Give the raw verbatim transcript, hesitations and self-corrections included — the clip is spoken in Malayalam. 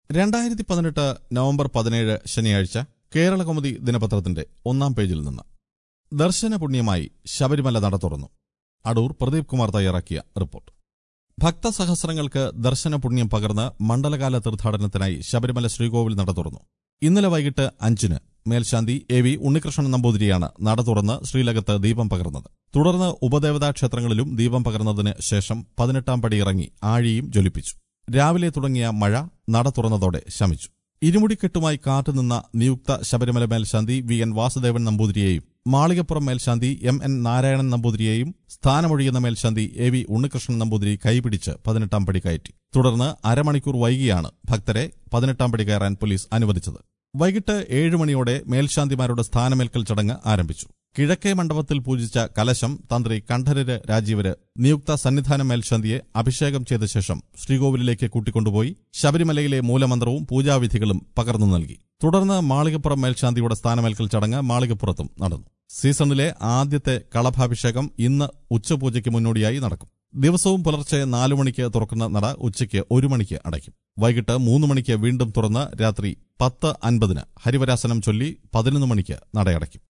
രണ്ടായിരത്തി പതിനെട്ട് നവംബർ പതിനേഴ് ശനിയാഴ്ച കേരളകൗമുദി ദിനപത്രത്തിന്റെ ഒന്നാം പേജിൽ നിന്ന് ദർശന പുണ്യമായി ശബരിമല നട തുറന്നു. അടൂർ പ്രദീപ് കുമാർ തയ്യാറാക്കിയ റിപ്പോർട്ട്. ഭക്തസഹസ്രങ്ങൾക്ക് ദർശന പുണ്യം പകർന്ന് മണ്ഡലകാല തീർത്ഥാടനത്തിനായി ശബരിമല ശ്രീകോവിൽ നട തുറന്നു. ഇന്നലെ വൈകിട്ട് അഞ്ചിന് മേൽശാന്തി എ വി ഉണ്ണികൃഷ്ണൻ നമ്പൂതിരിയാണ് നട തുറന്ന് ശ്രീലകത്ത് ദീപം പകർന്നത്. തുടർന്ന് ഉപദേവതാ ക്ഷേത്രങ്ങളിലും ദീപം പകർന്നതിന് ശേഷം പതിനെട്ടാം പടി ഇറങ്ങി ആഴിയും ജ്വലിപ്പിച്ചു. രാവിലെ തുടങ്ങിയ മഴ നട തുറന്നതോടെ ശമിച്ചു. ഇരുമുടിക്കെട്ടുമായി കാത്തുനിന്ന നിയുക്ത ശബരിമല മേൽശാന്തി വി എൻ വാസുദേവൻ നമ്പൂതിരിയെയും മാളികപ്പുറം മേൽശാന്തി എം എൻ നാരായണൻ നമ്പൂതിരിയെയും സ്ഥാനമൊഴിയുന്ന മേൽശാന്തി എ വി ഉണ്ണികൃഷ്ണൻ നമ്പൂതിരി കൈപിടിച്ച് പതിനെട്ടാം പടി കയറ്റി. തുടർന്ന് അരമണിക്കൂർ വൈകിയാണ് ഭക്തരെ പതിനെട്ടാം പടി കയറാൻ പോലീസ് അനുവദിച്ചത്. വൈകിട്ട് ഏഴ് മണിയോടെ മേൽശാന്തിമാരുടെ സ്ഥാനമേൽക്കൽ ചടങ്ങ് ആരംഭിച്ചു. കിഴക്കേ മണ്ഡപത്തിൽ പൂജിച്ച കലശം തന്ത്രി കണ്ഠരര് രാജീവര് നിയുക്ത സന്നിധാന മേൽശാന്തിയെ അഭിഷേകം ചെയ്ത ശേഷം ശ്രീകോവിലിലേക്ക് കൂട്ടിക്കൊണ്ടുപോയി ശബരിമലയിലെ മൂലമന്ത്രവും പൂജാവിധികളും പകർന്നു നൽകി. തുടർന്ന് മാളികപ്പുറം മേൽശാന്തിയുടെ സ്ഥാനമേൽക്കൽ ചടങ്ങ് മാളികപ്പുറത്തും നടന്നു. സീസണിലെ ആദ്യത്തെ കളഭാഭിഷേകം ഇന്ന് ഉച്ചപൂജയ്ക്ക് മുന്നോടിയായി നടക്കും. ദിവസവും പുലർച്ചെ നാലു മണിക്ക് തുറക്കുന്ന നട ഉച്ചയ്ക്ക് ഒരു മണിക്ക് അടയ്ക്കും. വൈകിട്ട് മൂന്ന് മണിക്ക് വീണ്ടും തുറന്ന് രാത്രി പത്ത് അൻപതിന് ഹരിവരാസനം ചൊല്ലി പതിനൊന്ന് മണിക്ക് നടയടയ്ക്കും.